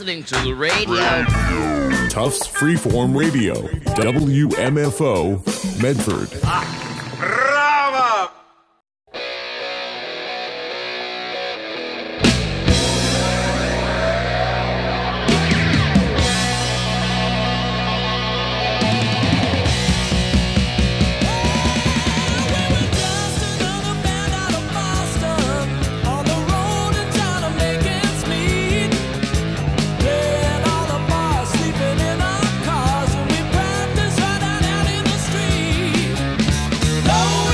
listening to the radio. Tufts Freeform Radio, WMFO, Medford. Bravo! No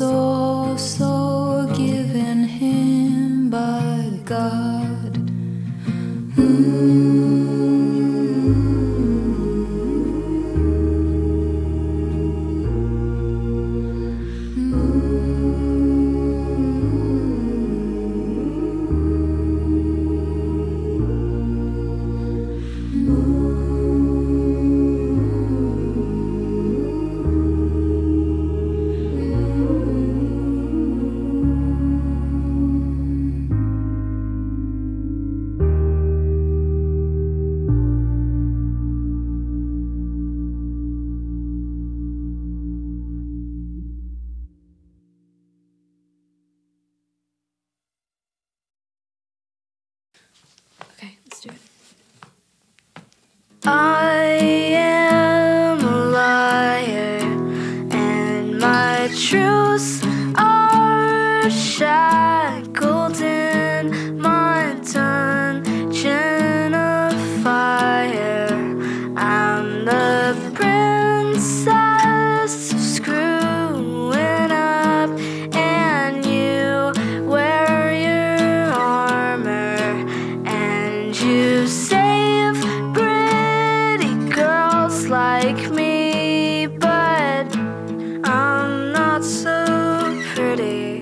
so given him by God. Okay, let's do it. I am a liar, and my truths are shackled in my dungeon of fire. I'm the princess of screwing up, and you wear your armor, and you save pretty girls like me, but I'm not so pretty.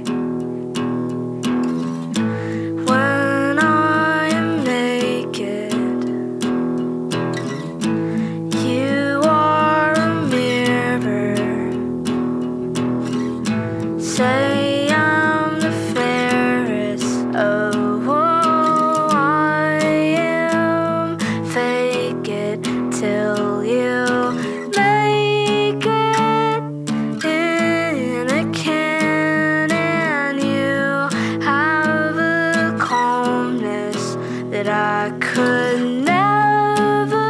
When I am naked, you are a mirror. Say I'm the fairest. Oh, I am. Fake it till you make it in a can, and you have a calmness that I could never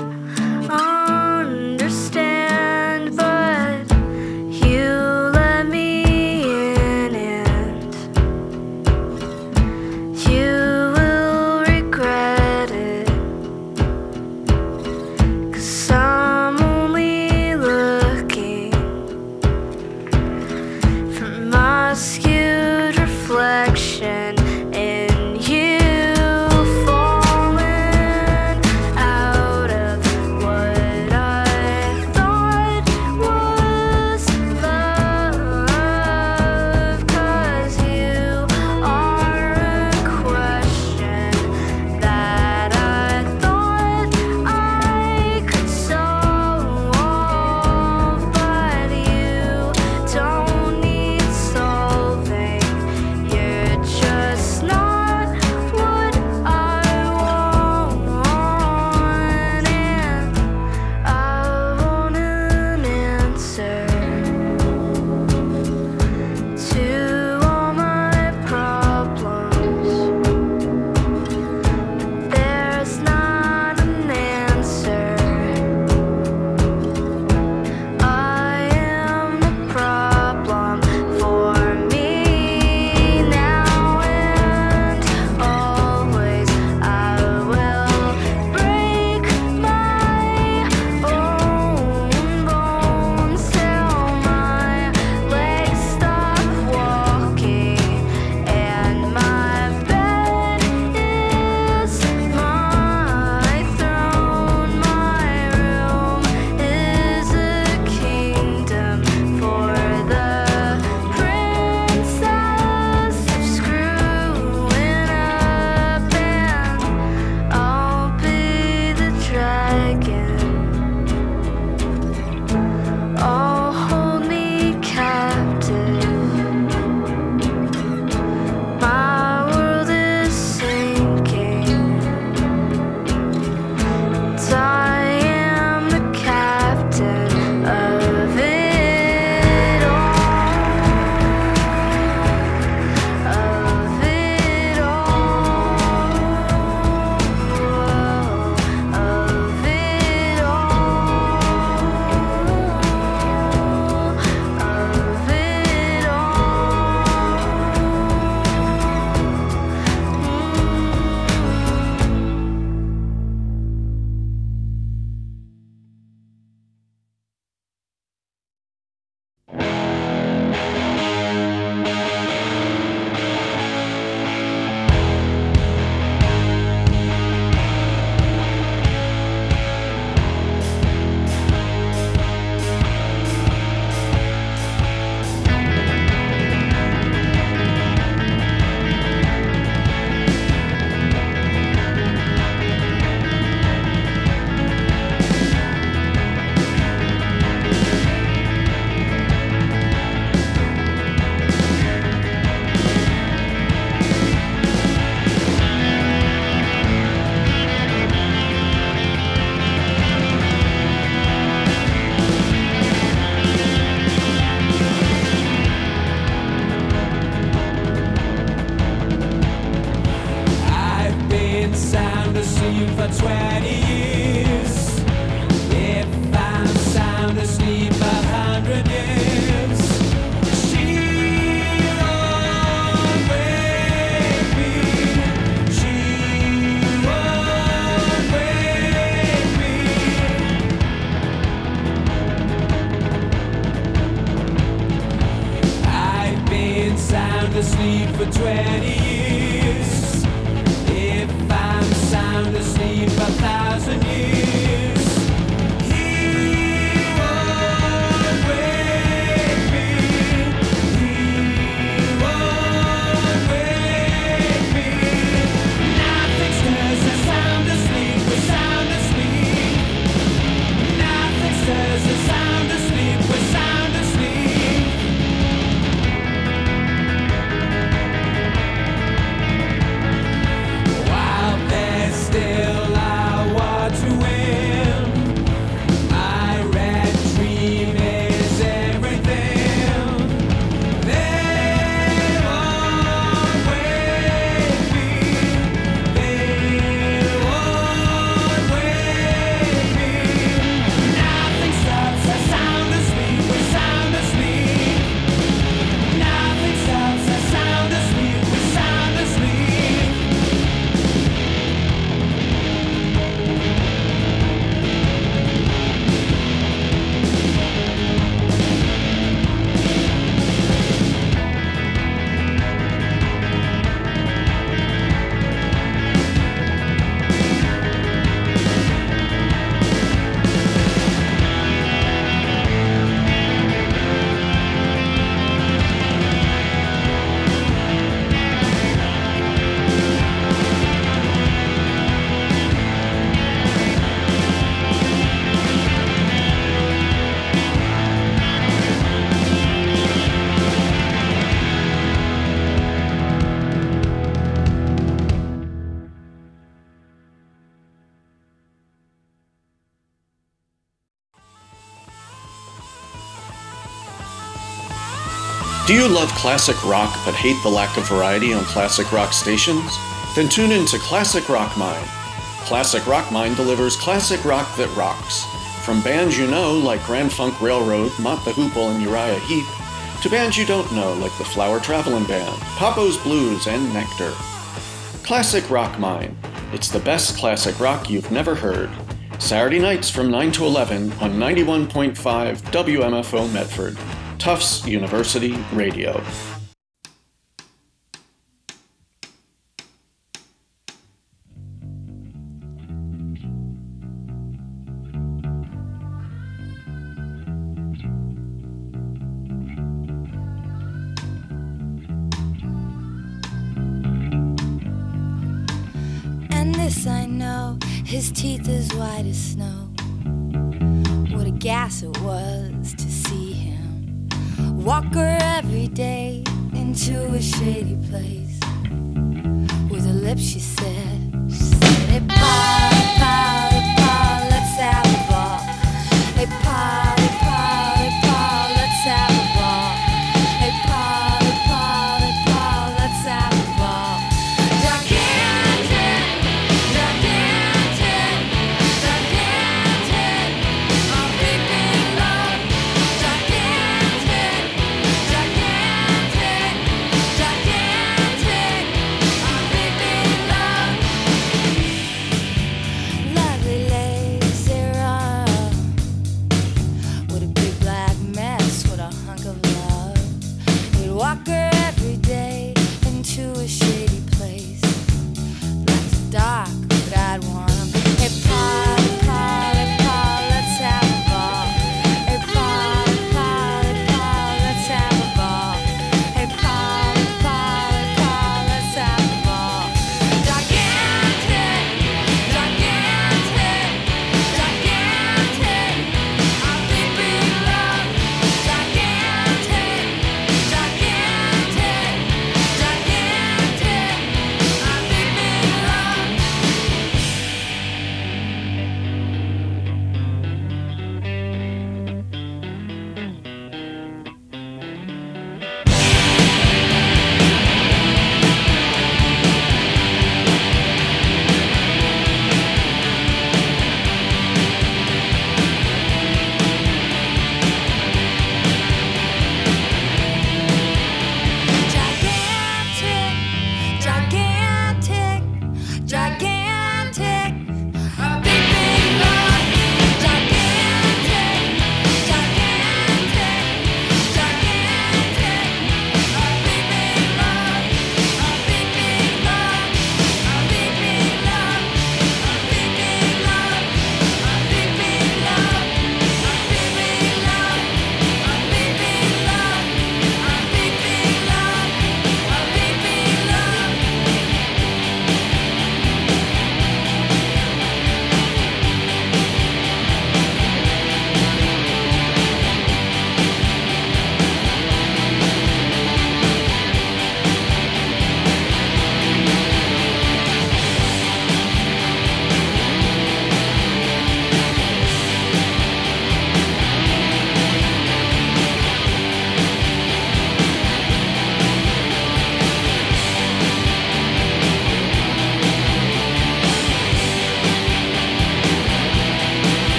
understand, but you let me in, and you will regret it, 'cause I'm only looking for my skewed reflection in you, falling out of what I thought was love, 'cause you are a question that I thought I could solve, but you don't need solving, you're just asleep for 20 years, if I'm sound asleep 1,000 years, he won't wake me. He won't wake me. Nothing stirs us sound asleep. We're sound asleep. Nothing stirs us sound asleep. We're sound asleep. While there's still a war to win, my red dream is everything. They won't wake me. They won't wake me. Nothing stops us sound asleep. We're sound asleep. Nothing stops us sound asleep. We're sound asleep. Do you love classic rock but hate the lack of variety on classic rock stations? Then tune in to Classic Rock Mine. Classic Rock Mine delivers classic rock that rocks. From bands you know like Grand Funk Railroad, Mott the Hoople, and Uriah Heep, to bands you don't know like the Flower Travelin' Band, Papo's Blues, and Nectar. Classic Rock Mine. It's the best classic rock you've never heard. Saturday nights from 9 to 11 on 91.5 WMFO Medford. Tufts University Radio. And this I know, his teeth as white as snow. What a gas it was to see him walk her every day into a shady place. With her lips she said, hey pa, pa, hey pa, let's have a ball. Hey pa, hey pa, hey pa, let's have a ball. Hey pa, hey pa, hey pa, let's have a ball. Gigantic, gigantic, gigantic, a big, big love. Gigantic, gigantic, gigantic, a big, big love. Lovely lazy run. What a big black mess, what a hunk of love. He'd walk her every day into a shady place. Lights dark, but I'd wanna be. Hey pa, hey pa, hey pa, let's have a ball. Hey pa, hey pa, hey pa, let's have a ball. Hey pa, hey pa, hey pa, let's have a ball. Gigantic, gigantic, gigantic, a big, big love. Gigantic, gigantic, gigantic, a big, big love.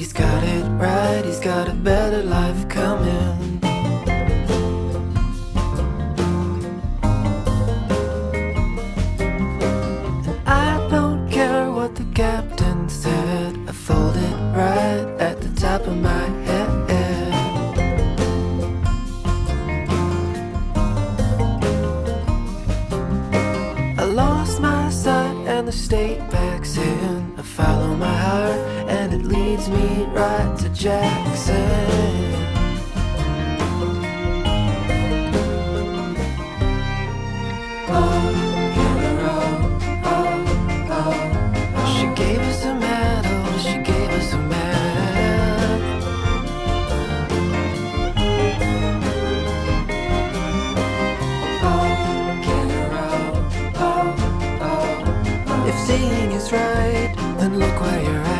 he's got it right, he's got a better life coming. And I don't care what the captain said, I fold it right at the top of my head. I lost my sight and the state backs in. I follow my heart and it leads me right to Jackson. She gave us a medal, she gave us a medal. If seeing is right, then look where you're at.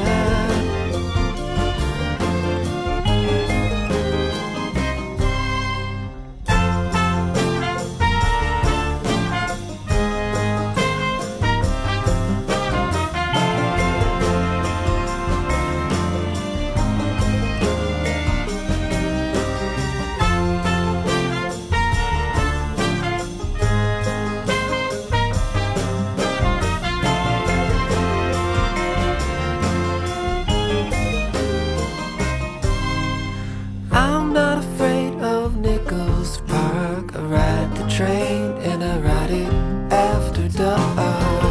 I'm not afraid of Nichols Park. I ride the train and I ride it after dark.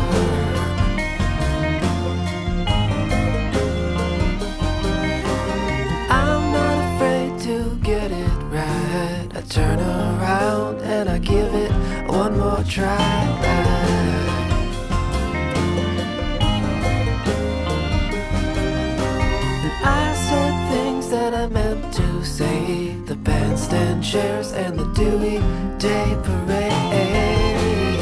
I'm not afraid to get it right. I turn around and I give it one more try. I said things that I meant to say. The bandstand chairs and the Dewey Day Parade.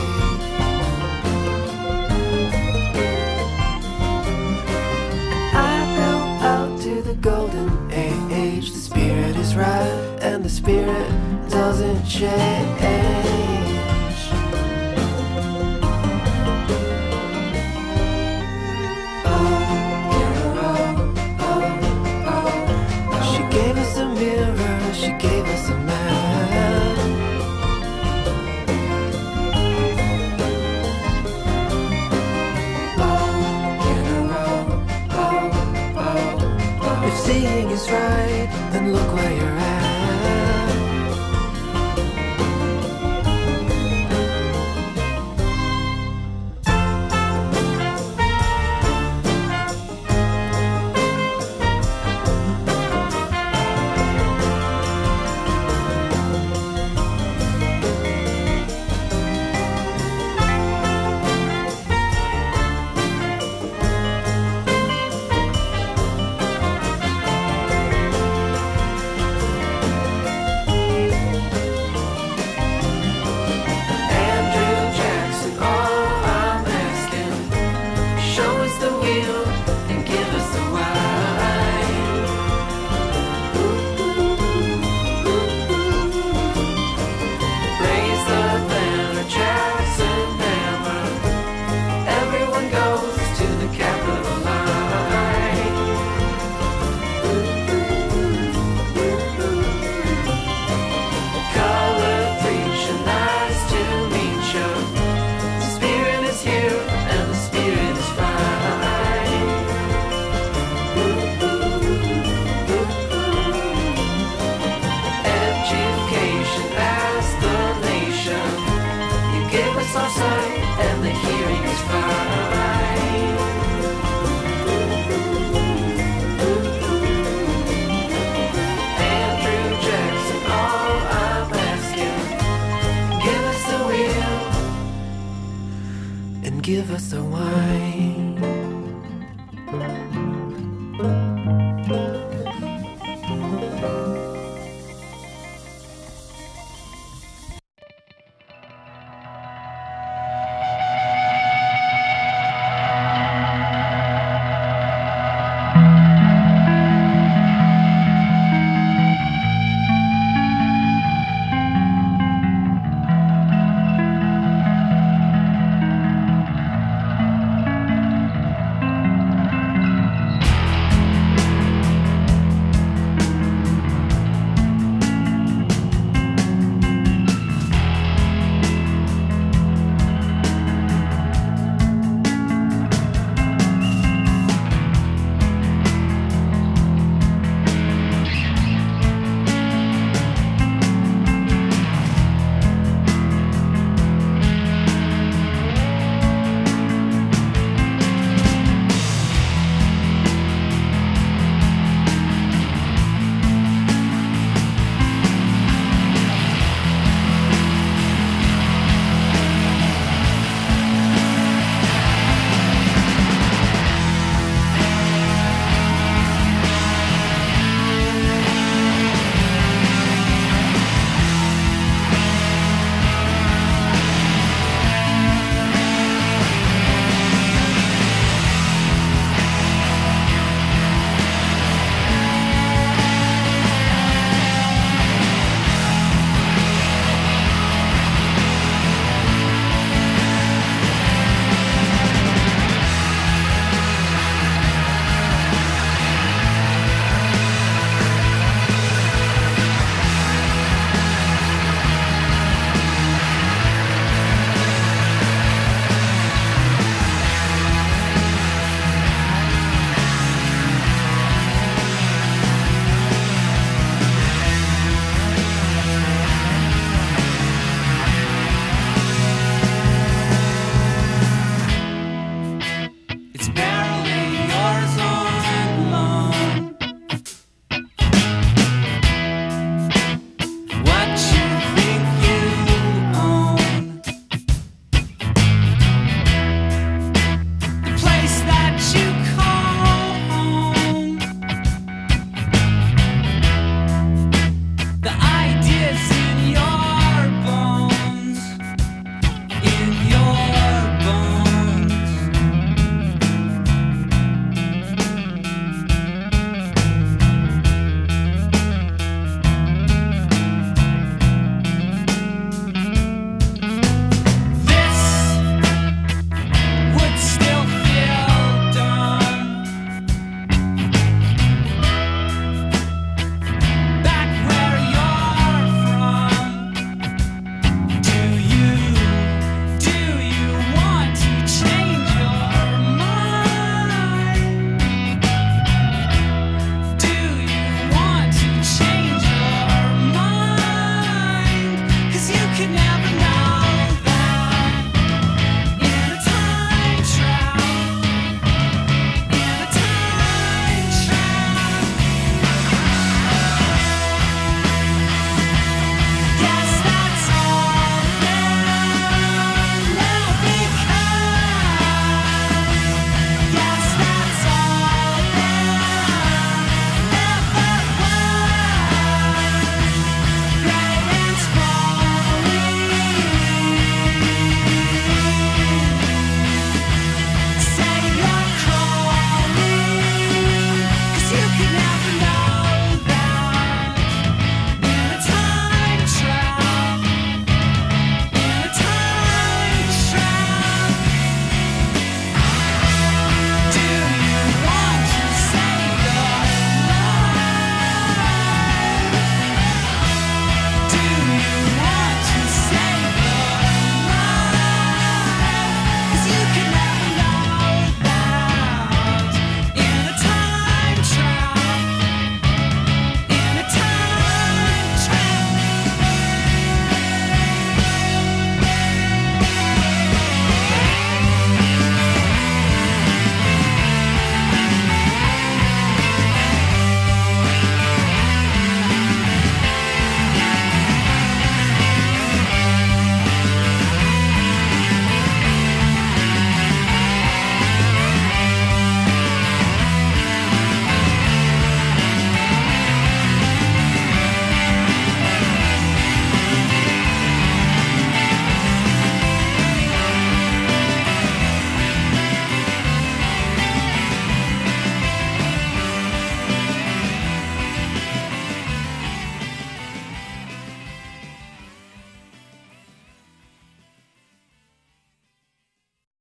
I go out to the golden age. The spirit is right and the spirit doesn't change. She gave us a mirror, she gave us a man. If seeing is right, then look where you're at. Andrew Jackson, all I'm asking, show us the wheel and give us the wine. Raise the banner, Jackson hammer. Everyone goes to the Capitol line. Color preacher, nice to meet you. The spirit is here and the spirit is fine. Education as the nation. You gave us our sight and the hearing is fine. Andrew Jackson, all I'm asking, give us the wheel and give us the wine.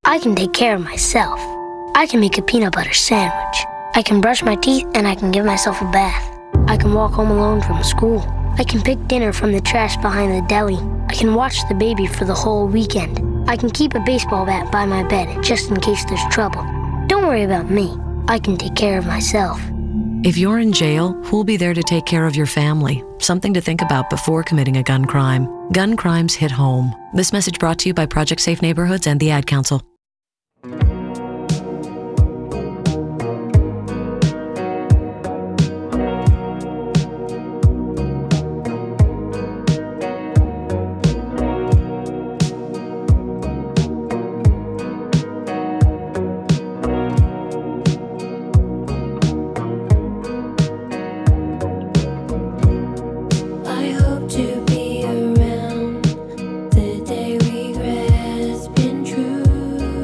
I can take care of myself. I can make a peanut butter sandwich. I can brush my teeth and I can give myself a bath. I can walk home alone from school. I can pick dinner from the trash behind the deli. I can watch the baby for the whole weekend. I can keep a baseball bat by my bed just in case there's trouble. Don't worry about me. I can take care of myself. If you're in jail, who'll be there to take care of your family? Something to think about before committing a gun crime. Gun crimes hit home. This message brought to you by Project Safe Neighborhoods and the Ad Council. I hope to be around the day regrets been true.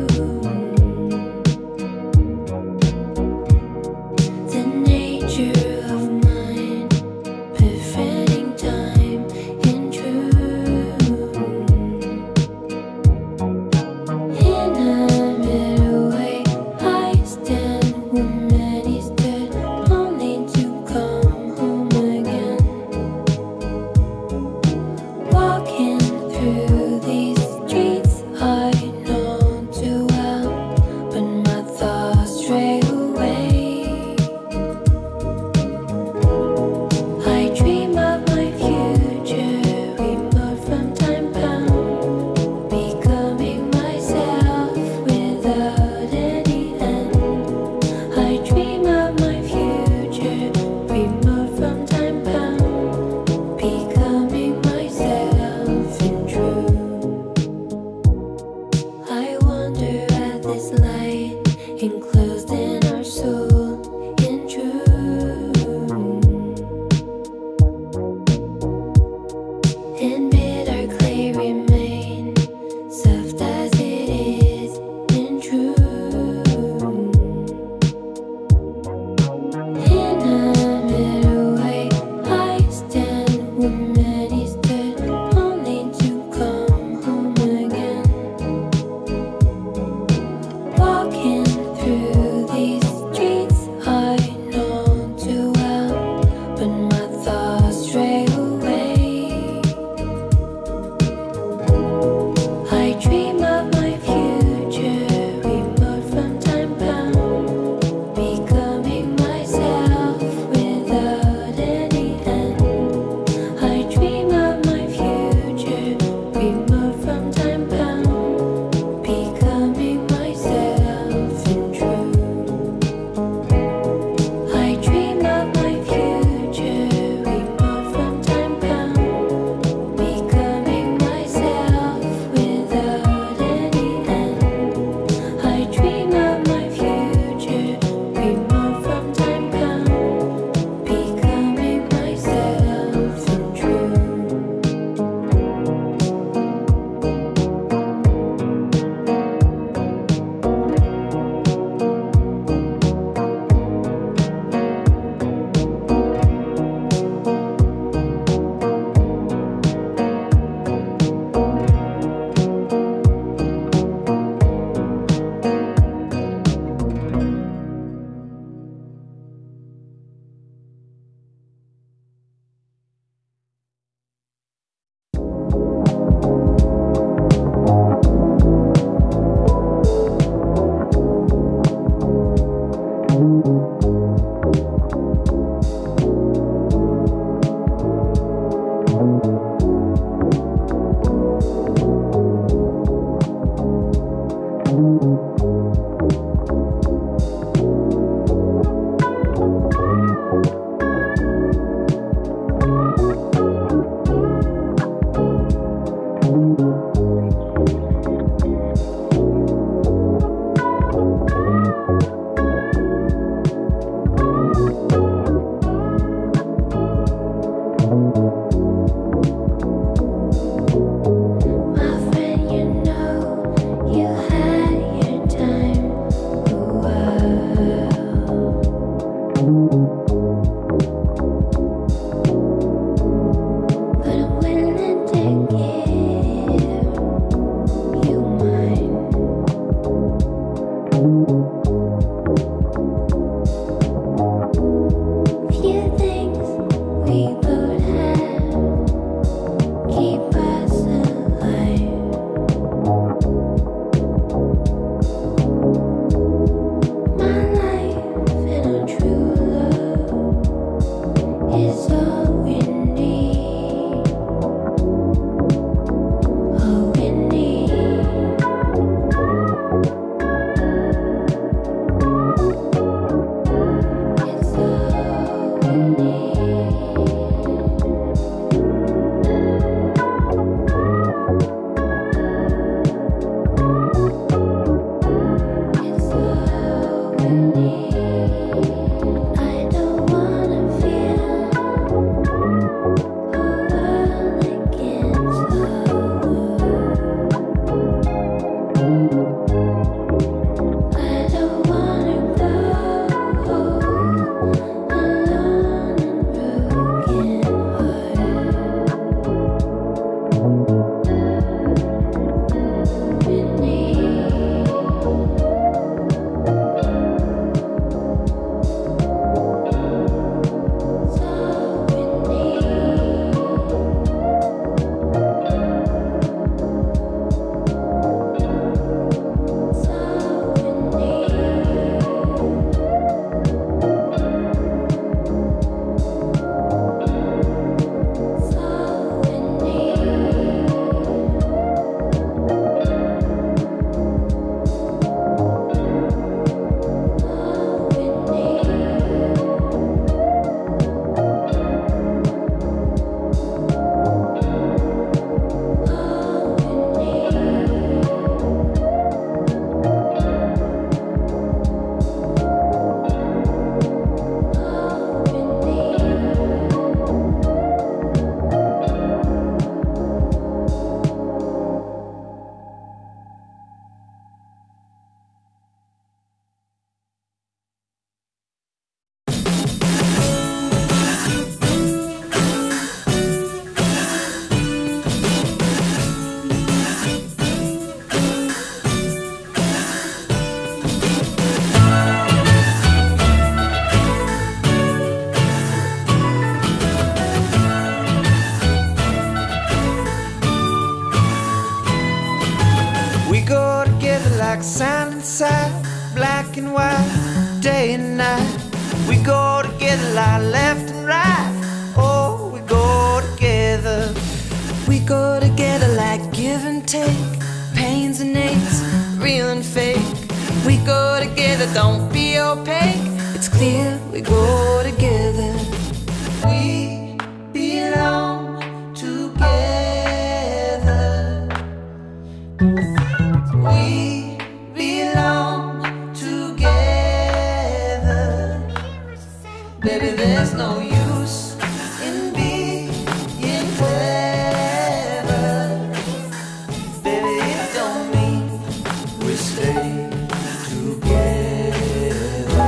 like sand and sand, black and white, day and night. We go together like left and right. Oh, we go together. We go together like give and take, pains and aches, real and fake. We go together, don't be opaque. It's clear we go together. We belong together. We belong together. Baby, there's no use in being clever. Baby, it don't mean we stay together.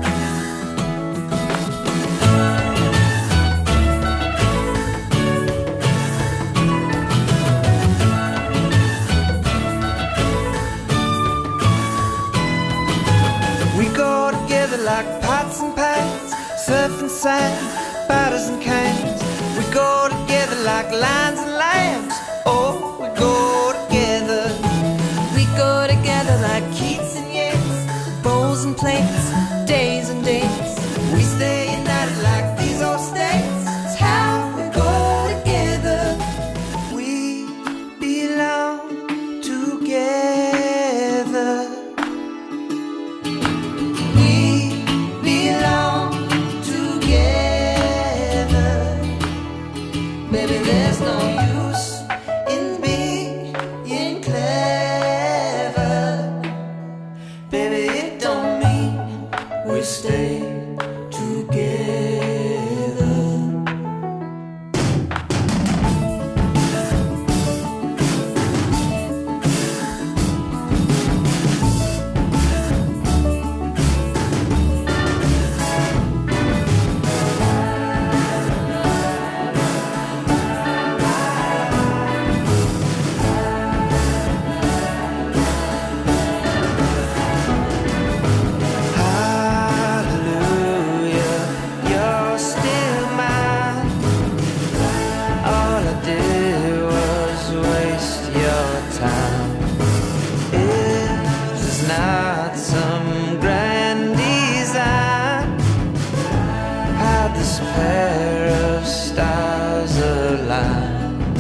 We go together like pots and pans, surf and sand, batters and cans. We go together like lions and lambs. Oh, we go together. We go together like Keats and Yeats, bowls and plates, days and dates. We stay united like these old states. It's how we go together. We belong together. We belong together. Baby, there's no use pair of stars align.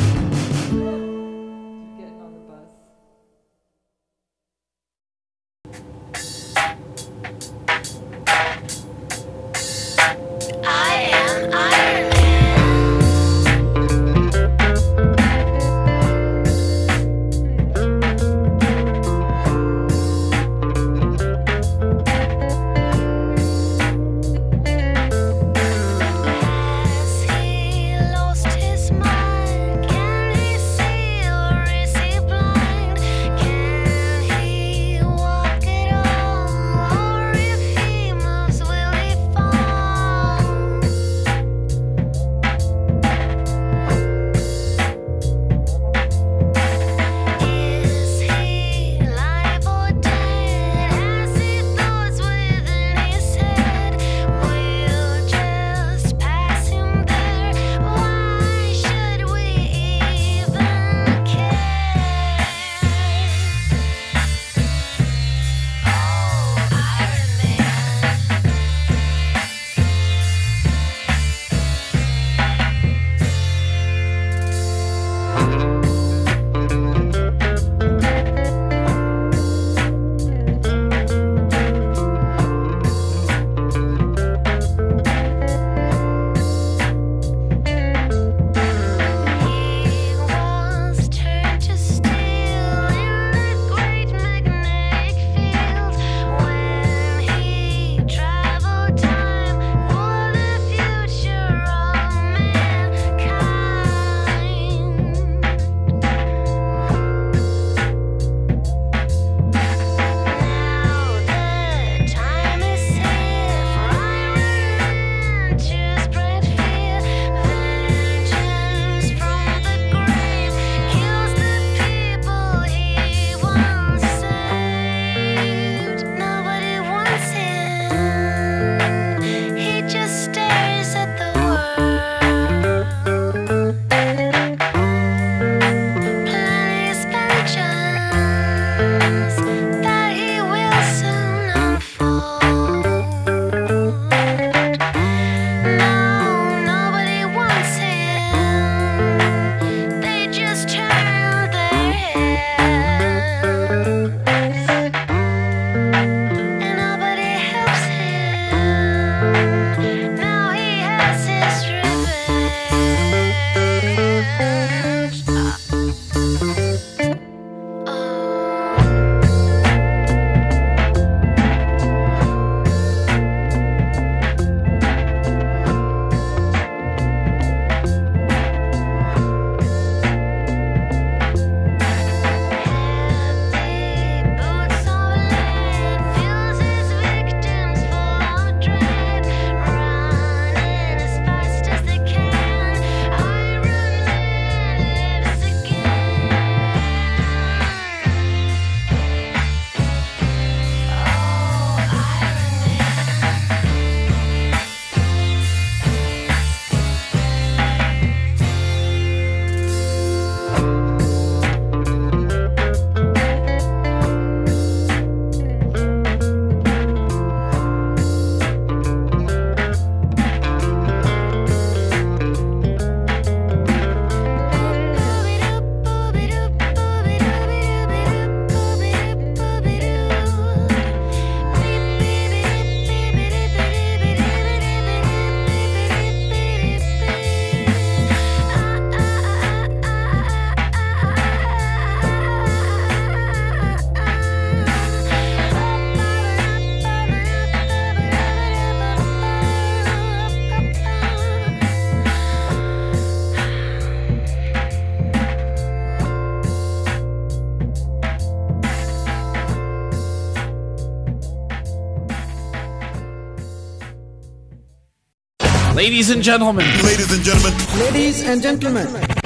Ladies and gentlemen. Ladies and gentlemen. Ladies and gentlemen.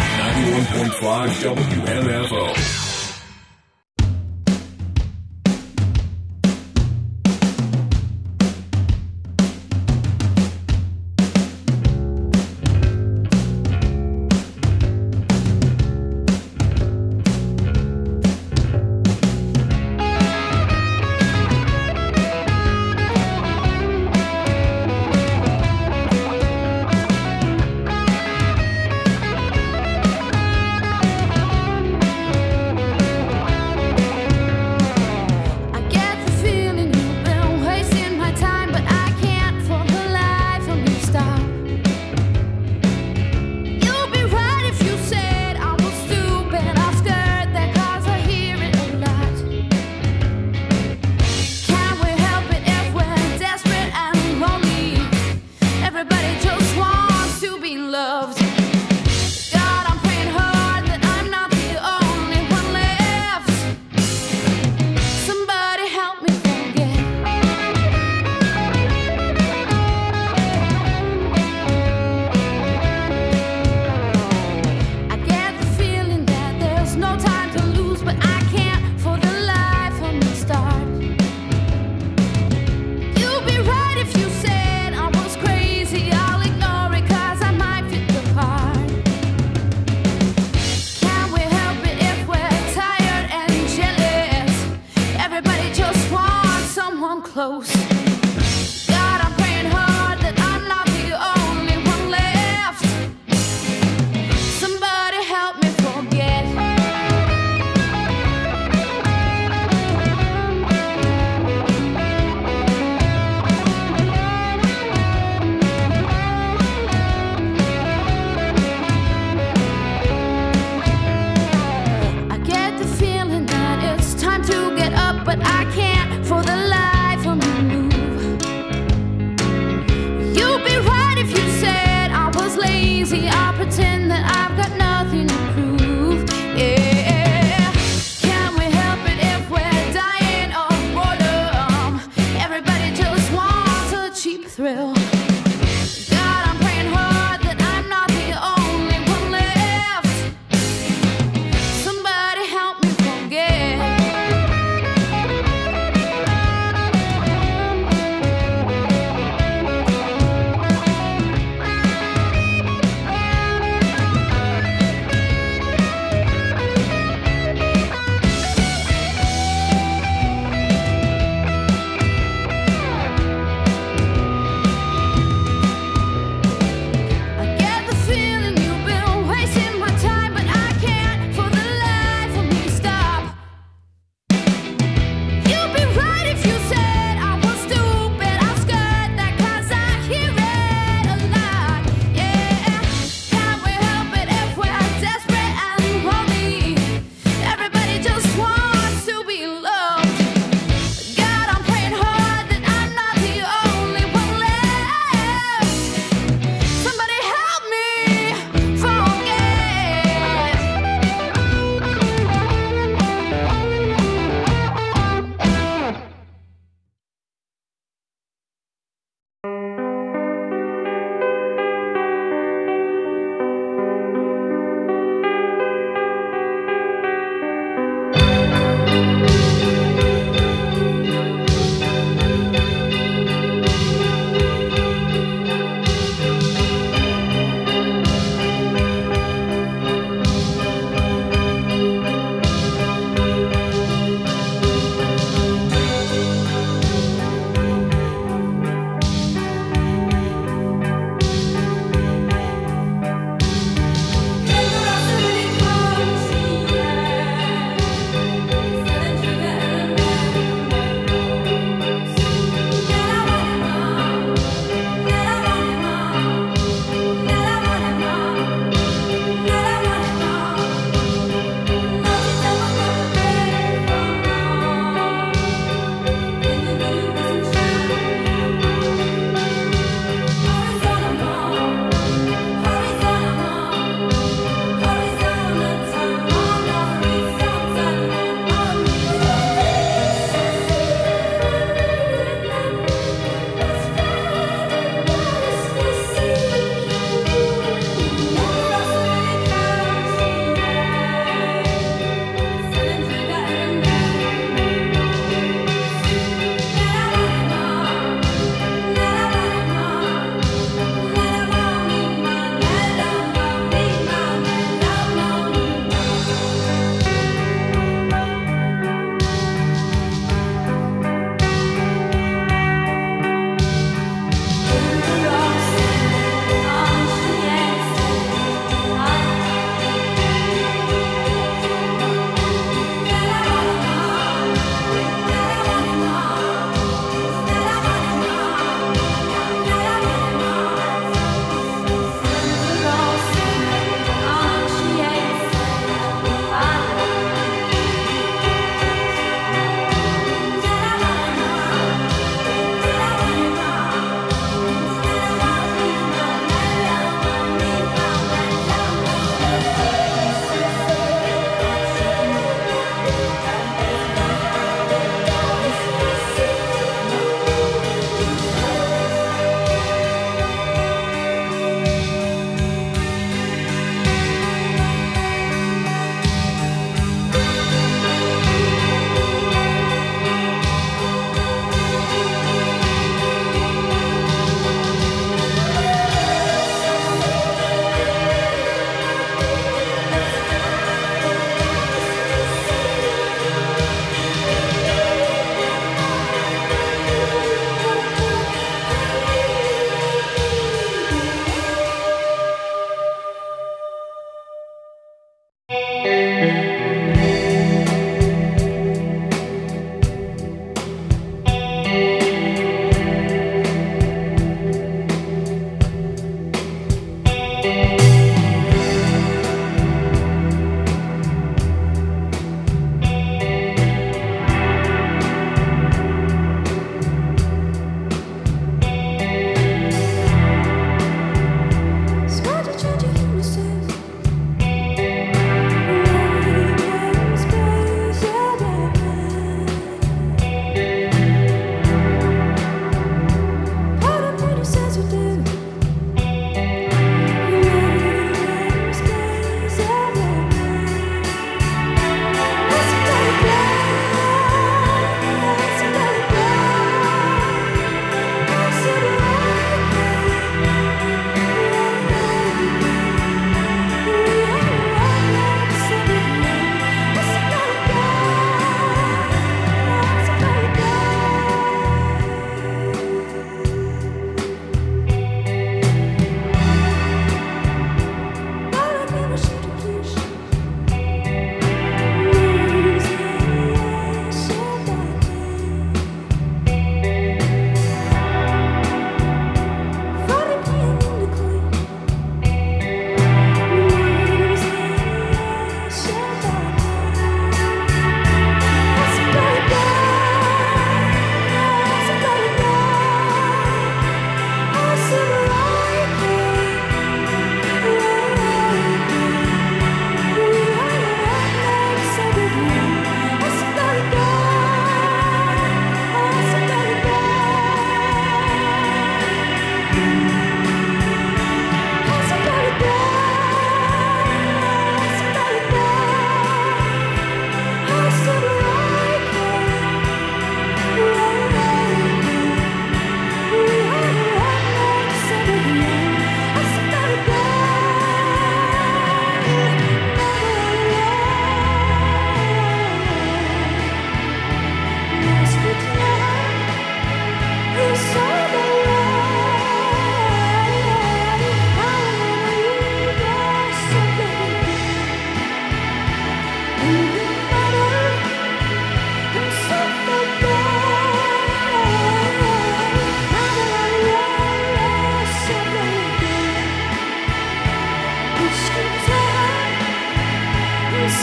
91.5 WMFO. just wants to be loved. God, I'm praying hard that I'm not the only one left. Somebody help me forget. I get the feeling that there's no time to lose, but I can't for the life of me start. You'd be right if you said I was crazy. I'll ignore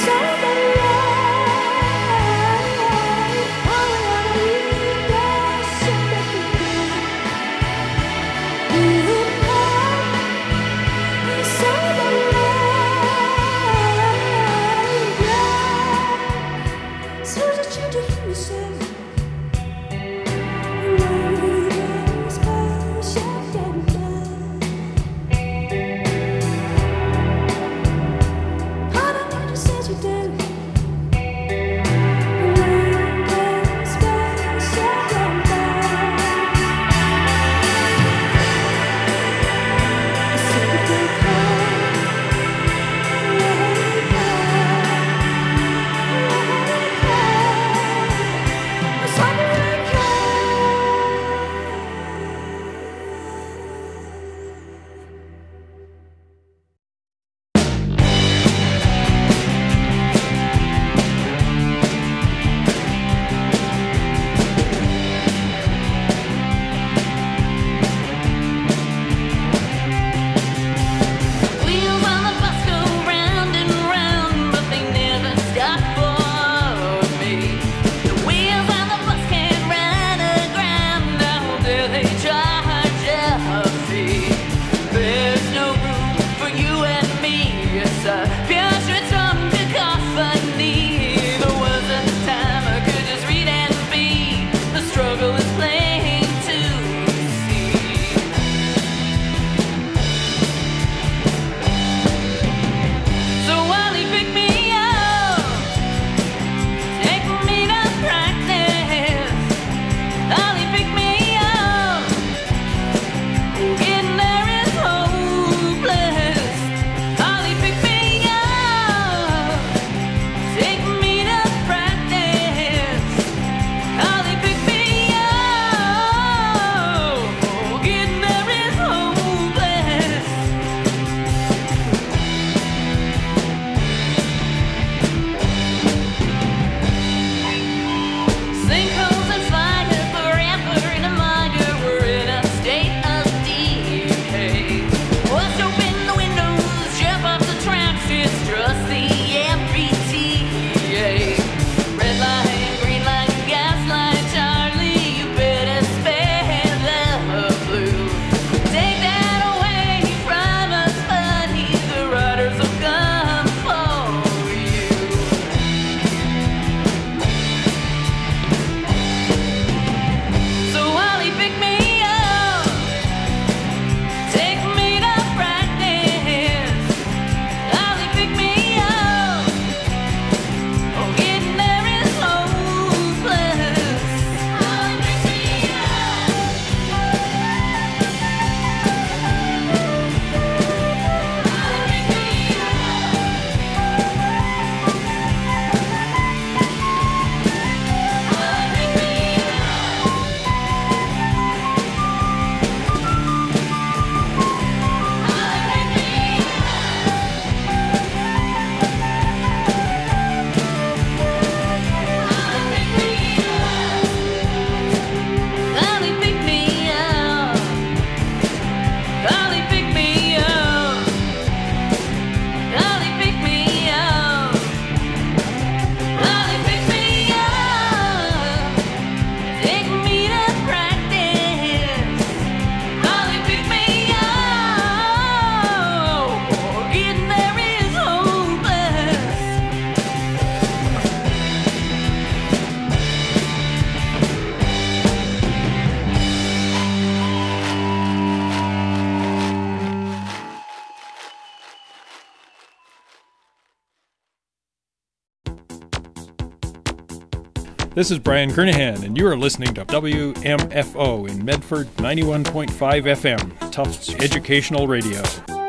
This is Brian Kernahan, and you are listening to WMFO in Medford 91.5 FM, Tufts Educational Radio.